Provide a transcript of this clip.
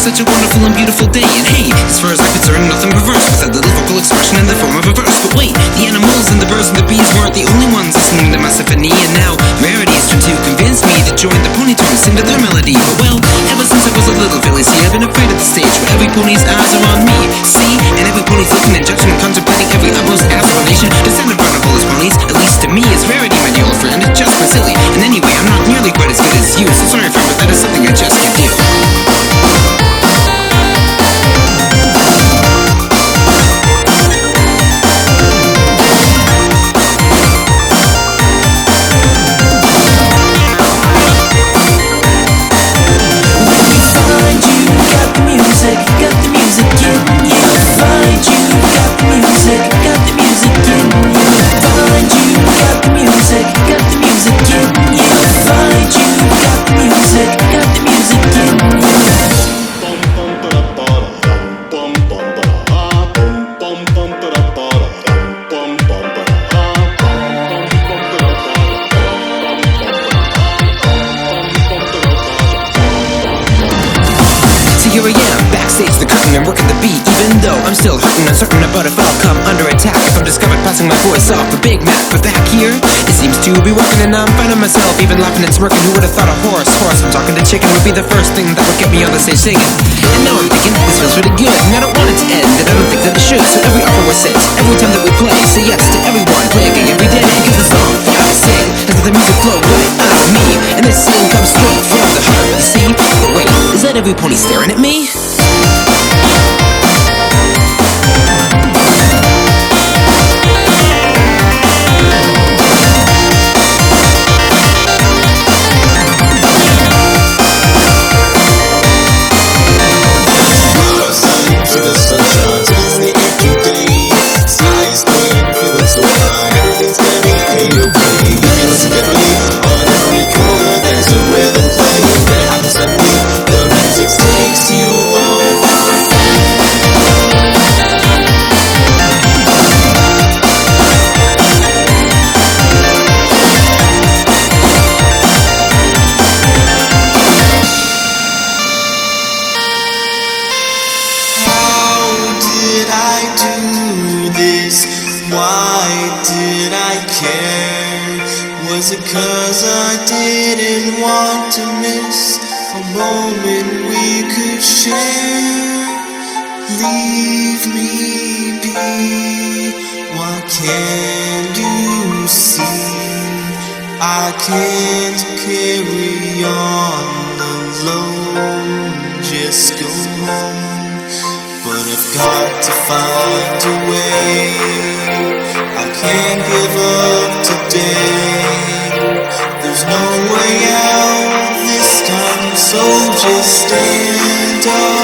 such a wonderful and beautiful day. And hey, as far as I'm concerned, nothing perverse with that little vocal expression in the form of a verse. But wait, the animals and the birds and the bees weren't the only ones listening to my symphony. And now rarities trying to convince me to join the pony to sing to their melody. But well, ever since I was a little filly, see, I've been afraid of the stage where every pony's eyes are on me. See, and every pony's looking and judging and contemplating every utmost aspiration to stand in front of all his ponies. At least to me, it's rarity, my dear old friend. It's just been silly. And anyway, I'm not nearly quite as good as you, so sorry, friend, but that is something I just can't do. Here I am, backstage the curtain and working the beat. Even though I'm still hurting, uncertain about if I'll come under attack if I'm discovered passing my voice off for Big Mac. But back here, it seems to be working and I'm finding myself even laughing and smirking. Who would have thought a horse from talking to chicken would be the first thing that would get me on the stage singing? And now I'm thinking, this feels really good, and I don't want it to end, and I don't think that it should. So every offer was sent, every time that we play, say yes to everyone, play a gig every day, because the song that I sing, and let the music flow right out of me, and this sing comes straight from the heart, you see? But wait, is that every pony staring at me? Why did I care? Was it 'cause I didn't want to miss a moment we could share? Leave me be, why can't you see? I can't carry on alone, just go home. But I've got to find a way, I can't give up today. There's no way out this time, so just stand up.